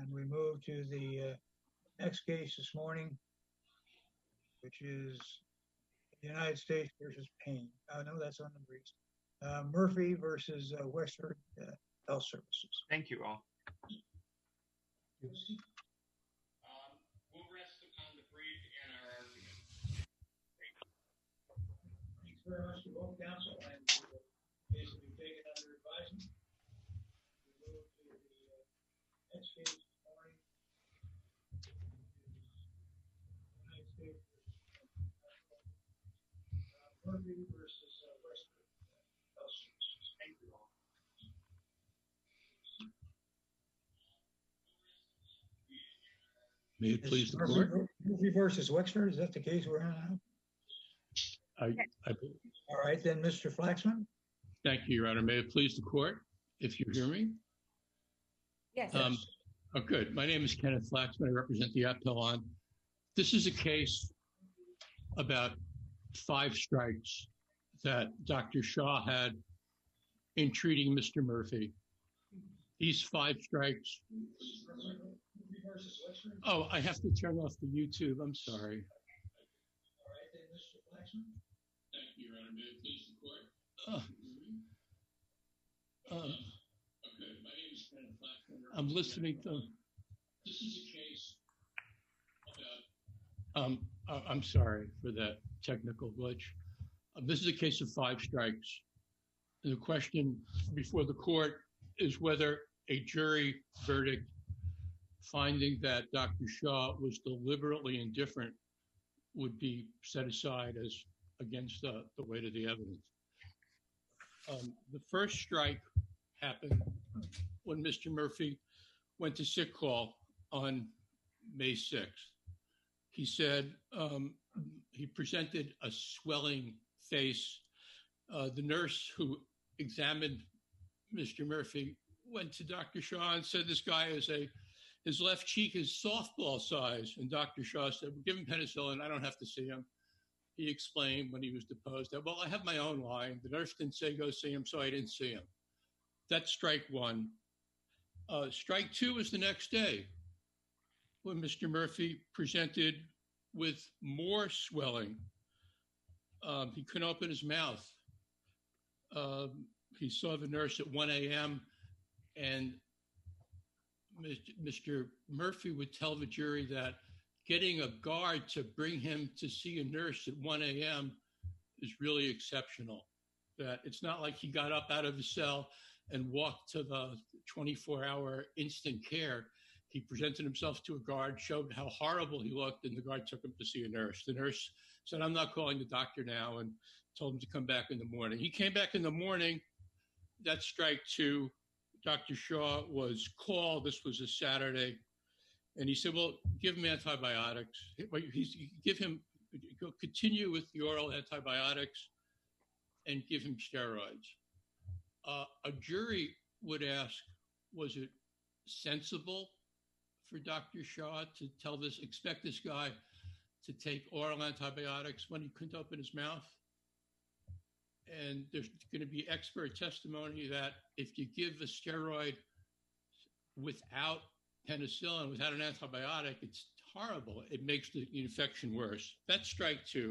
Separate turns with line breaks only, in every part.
And we move to the next case this morning, which is the United States versus Payne. No, that's on the briefs. Murphy versus Wexford Health Services.
Thank you all.
We'll rest upon the brief and our argument.
Thanks very much to both counsel, and case will be taken under advisement. We move to the next case this morning. United States versus Murphy versus Wexford Health Services.
Thank you all.
May it please the court?
Murphy versus Wexford, is that the case we're on now? All right, then, Mr. Flaxman.
Thank you, Your Honor. May it please the court, if you hear me?
Yes.
Oh, good. My name is Kenneth Flaxman. I represent the appellant. This is a case about 5 strikes that Dr. Shaw had in treating Mr. Murphy. These 5 strikes. Oh, I have to turn off the YouTube. I'm sorry.
All right, then, Mr. Flaxman.
Thank you, Your Honor. May it please the court? Okay, my name is Kenneth Flaxman. I'm listening to. This is a case about. I'm sorry for that technical glitch. This is a case of 5 strikes. And the question before the court is whether a jury verdict finding that Dr. Shaw was deliberately indifferent would be set aside as against the weight of the evidence. The first strike happened when Mr. Murphy went to sick call on May 6th. He said he presented a swelling face. The nurse who examined Mr. Murphy went to Dr. Shaw and said, this guy is his left cheek is softball size. And Dr. Shaw said, well, give him penicillin. I don't have to see him. He explained when he was deposed that, well, I have my own line. The nurse didn't say go see him, so I didn't see him. That's strike 1. Strike 2 was the next day when Mr. Murphy presented with more swelling. He couldn't open his mouth. He saw the nurse at 1 a.m. and Mr. Murphy would tell the jury that getting a guard to bring him to see a nurse at 1 a.m. is really exceptional. That it's not like he got up out of the cell and walked to the 24-hour instant care. He presented himself to a guard, showed how horrible he looked, and the guard took him to see a nurse. The nurse said, I'm not calling the doctor now, and told him to come back in the morning. He came back in the morning. That's strike 2. Dr. Shaw was called. This was a Saturday. And he said, well, give him antibiotics. Continue with the oral antibiotics and give him steroids. A jury would ask, was it sensible for Dr. Shaw to expect this guy to take oral antibiotics when he couldn't open his mouth? And there's going to be expert testimony that if you give a steroid without penicillin, without an antibiotic, it's horrible. It makes the infection worse. That's strike 2.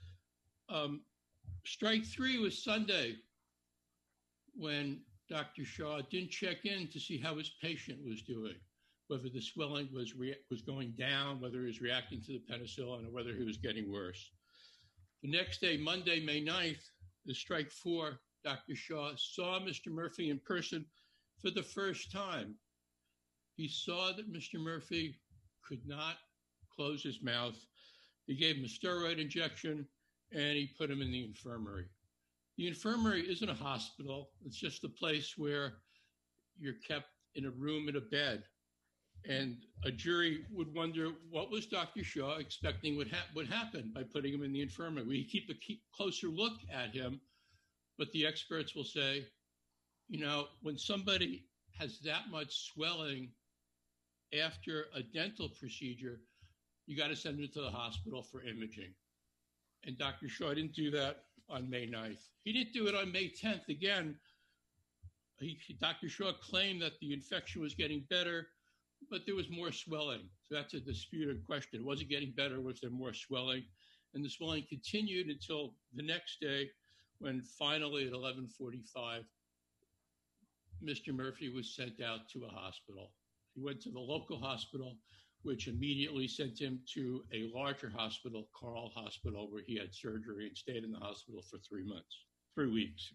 Strike 3 was Sunday when Dr. Shaw didn't check in to see how his patient was doing, whether the swelling was going down, whether he was reacting to the penicillin, or whether he was getting worse. The next day, Monday, May 9th, the strike 4, Dr. Shaw saw Mr. Murphy in person for the first time. He saw that Mr. Murphy could not close his mouth. He gave him a steroid injection, and he put him in the infirmary. The infirmary isn't a hospital. It's just a place where you're kept in a room in a bed. And a jury would wonder, what was Dr. Shaw expecting would happen by putting him in the infirmary? We keep a closer look at him, but the experts will say, when somebody has that much swelling after a dental procedure, you got to send him to the hospital for imaging. And Dr. Shaw didn't do that on May 9th. He didn't do it on May 10th. Again, Dr. Shaw claimed that the infection was getting better. but there was more swelling. So that's a disputed question. Was it getting better? Was there more swelling? And the swelling continued until the next day when finally at 11:45, Mr. Murphy was sent out to a hospital. He went to the local hospital, which immediately sent him to a larger hospital, Carle Hospital, where he had surgery and stayed in the hospital for 3 weeks.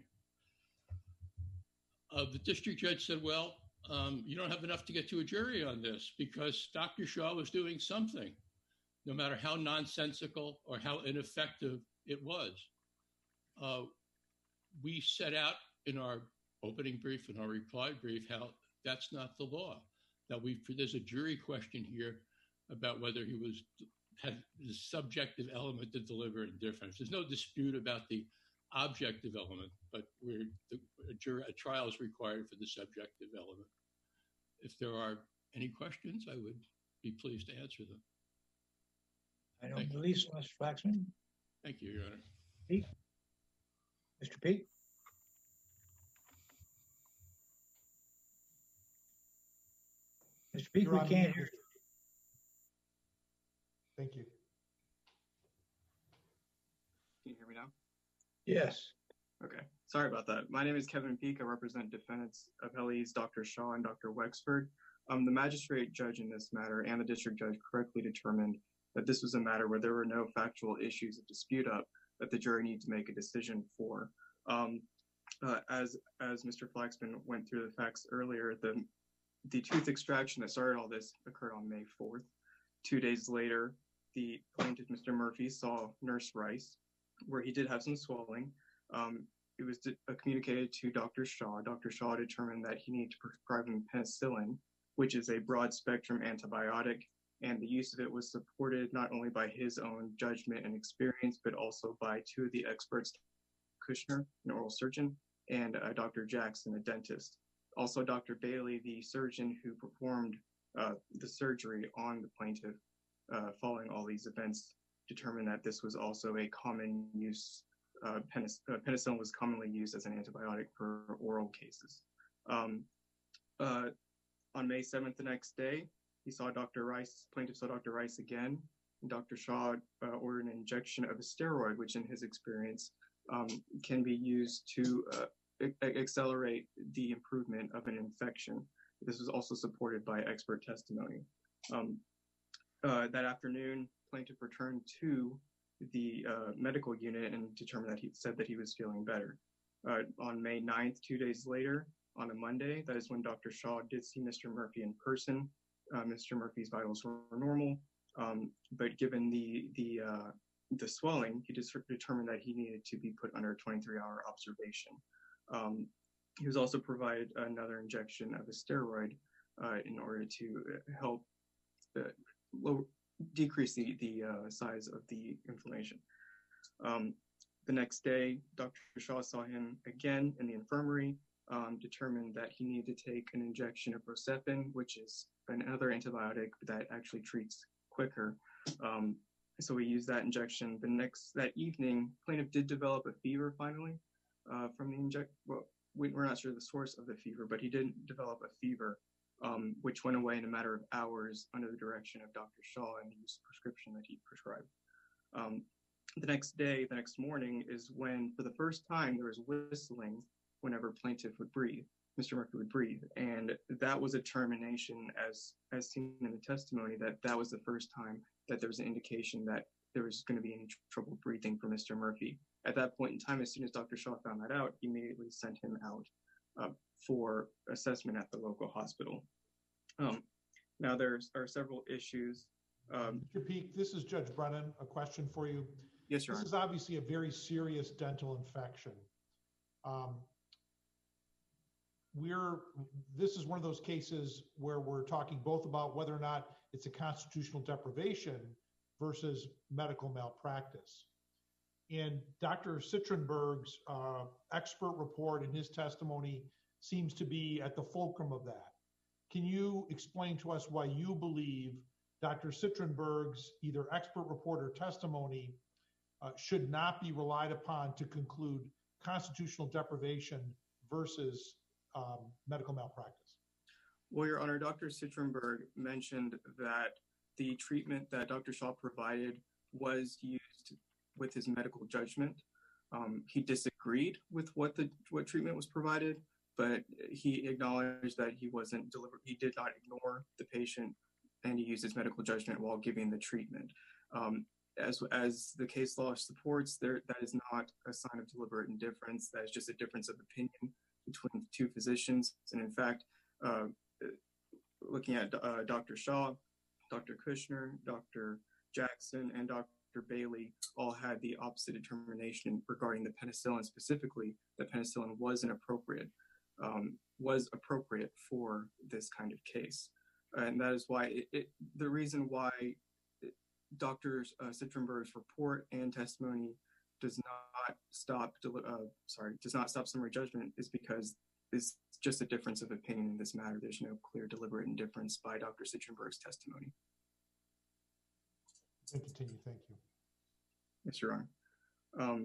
The district judge said, well, you don't have enough to get to a jury on this because Dr. Shaw was doing something, no matter how nonsensical or how ineffective it was. We set out in our opening brief and our reply brief how that's not the law, that there's a jury question here about whether he had the subjective element to deliver indifference. There's no dispute about the objective element, but a trial is required for the subjective element. If there are any questions, I would be pleased to answer them.
I don't believe so, Mr. Flaxman.
Thank you, Your Honor.
Peake? Mr. Peake? Mr. Peake,
You're
we
on
can't
mute.
hear you.
Thank you.
Can you hear me now?
Yes.
Okay. Sorry about that. My name is Kevin Peake. I represent defendants appellees Dr. Shaw and Dr. Wexford. The magistrate judge in this matter and the district judge correctly determined that this was a matter where there were no factual issues of dispute up that the jury needed to make a decision for. As Mr. Flaxman went through the facts earlier, the tooth extraction that started all this occurred on May 4th. 2 days later, the plaintiff, Mr. Murphy, saw Nurse Rice, where he did have some swelling. It was communicated to Dr. Shaw. Dr. Shaw determined that he needed to prescribe him penicillin, which is a broad-spectrum antibiotic, and the use of it was supported not only by his own judgment and experience, but also by two of the experts, Kushner, an oral surgeon, and Dr. Jackson, a dentist. Also, Dr. Bailey, the surgeon who performed the surgery on the plaintiff following all these events, determined that this was also a common use. Penicillin was commonly used as an antibiotic for oral cases. On May 7th, the next day, plaintiff saw Dr. Rice again, and Dr. Shaw ordered an injection of a steroid, which in his experience can be used to accelerate the improvement of an infection. This was also supported by expert testimony. That afternoon, plaintiff returned to the medical unit and said that he was feeling better. On May 9th, 2 days later, on a Monday, that is when Dr. Shaw did see Mr. Murphy in person. Mr. Murphy's vitals were normal, but given the swelling, he just determined that he needed to be put under a 23-hour observation. He was also provided another injection of a steroid in order to help decrease the size of the inflammation. The next day, Dr. Shaw saw him again in the infirmary, determined that he needed to take an injection of Rocephin, which is another antibiotic that actually treats quicker. So we used that injection. That evening, plaintiff did develop a fever finally from the injection. Well, we're not sure the source of the fever, but he did develop a fever, which went away in a matter of hours under the direction of Dr. Shaw and the prescription that he prescribed. The next morning is when, for the first time, there was whistling whenever plaintiff would breathe, Mr. Murphy would breathe. And that was a determination, as seen in the testimony, that was the first time that there was an indication that there was going to be any trouble breathing for Mr. Murphy. At that point in time, as soon as Dr. Shaw found that out, he immediately sent him out for assessment at the local hospital. Now, there are several issues.
Mr. Peake, this is Judge Brennan. A question for you.
Yes, Your Honor.
This is obviously a very serious dental infection. This is one of those cases where we're talking both about whether or not it's a constitutional deprivation versus medical malpractice. And Dr. Citronberg's expert report and his testimony seems to be at the fulcrum of that. Can you explain to us why you believe Dr. Citronberg's either expert report or testimony should not be relied upon to conclude constitutional deprivation versus medical malpractice?
Well, Your Honor, Dr. Citronberg mentioned that the treatment that Dr. Shaw provided was used with his medical judgment. He disagreed with what treatment was provided, but he acknowledged that he wasn't deliberate. He did not ignore the patient, and he used his medical judgment while giving the treatment. As the case law supports, that is not a sign of deliberate indifference. That is just a difference of opinion between two physicians. And in fact, looking at Dr. Shaw, Dr. Kushner, Dr. Jackson, and Dr. Bailey all had the opposite determination regarding the penicillin, specifically that penicillin was appropriate for this kind of case. And that is why the reason why Dr. Citronberg's report and testimony does not stop summary judgment is because it's just a difference of opinion in this matter. There's no clear deliberate indifference by Dr. Citronberg's testimony.
Continue. Thank you.
Yes, Your Honor.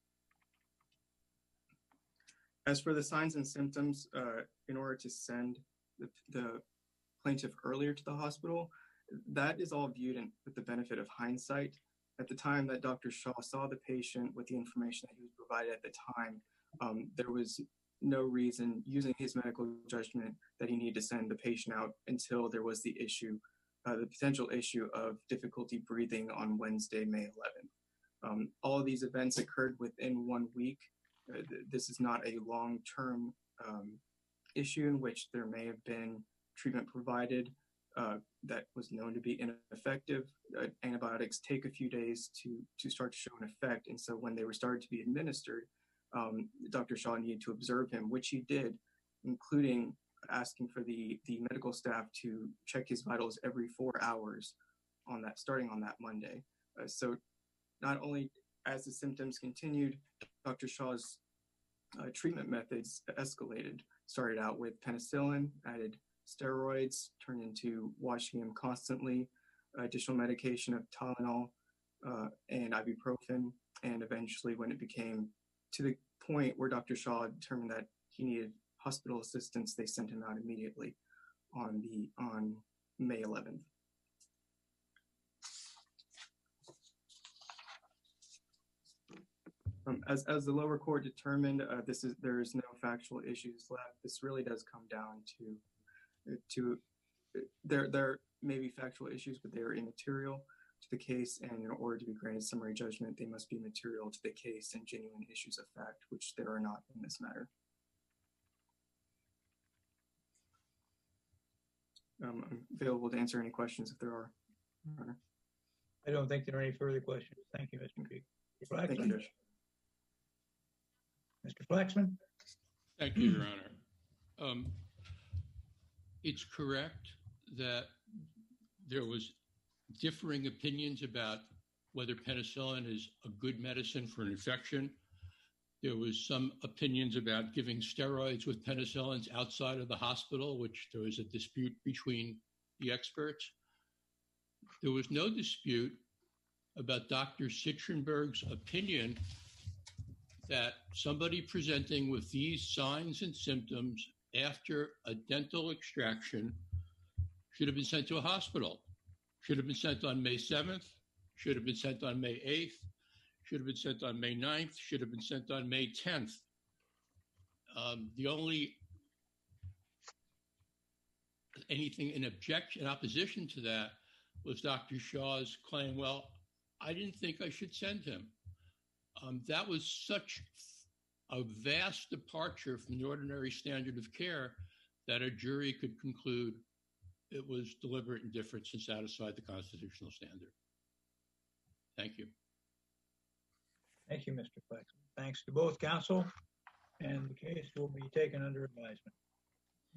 As for the signs and symptoms, in order to send the plaintiff earlier to the hospital, that is all viewed with the benefit of hindsight. At the time that Dr. Shaw saw the patient with the information that he was provided at the time, there was no reason using his medical judgment that he needed to send the patient out until there was the potential issue of difficulty breathing on Wednesday, May 11th. All of these events occurred within 1 week. This is not a long-term issue in which there may have been treatment provided that was known to be ineffective. Antibiotics take a few days to start to show an effect. And so when they were started to be administered, Dr. Shaw needed to observe him, which he did, including asking for the medical staff to check his vitals every 4 hours starting on that Monday. So not only as the symptoms continued, Dr. Shaw's treatment methods escalated. Started out with penicillin, added steroids, turned into washing him constantly, additional medication of Tylenol and ibuprofen, and eventually when it became to the point where Dr. Shaw determined that he needed hospital assistance, they sent him out immediately on May 11th. As the lower court determined, there is no factual issues left. This really does come down to there may be factual issues, but they are immaterial to the case, and in order to be granted summary judgment, they must be material to the case and genuine issues of fact, which there are not in this matter. I'm available to answer any questions if there are.
I don't think there are any further questions. Thank you, Mr. Peak.
Thank you, Judge.
Mr. Flaxman?
Thank you, Your Honor. It's correct that there was differing opinions about whether penicillin is a good medicine for an infection. There was some opinions about giving steroids with penicillins outside of the hospital, which there was a dispute between the experts. There was no dispute about Dr. Citronberg's opinion that somebody presenting with these signs and symptoms after a dental extraction should have been sent to a hospital, should have been sent on May 7th, should have been sent on May 8th, should have been sent on May 9th, should have been sent on May 10th. The only anything in opposition to that was Dr. Shaw's claim, well, I didn't think I should send him. That was such a vast departure from the ordinary standard of care that a jury could conclude it was deliberate indifference and satisfied the constitutional standard. Thank you.
Thank you, Mr. Flaxman. Thanks to both counsel, and the case will be taken under advisement.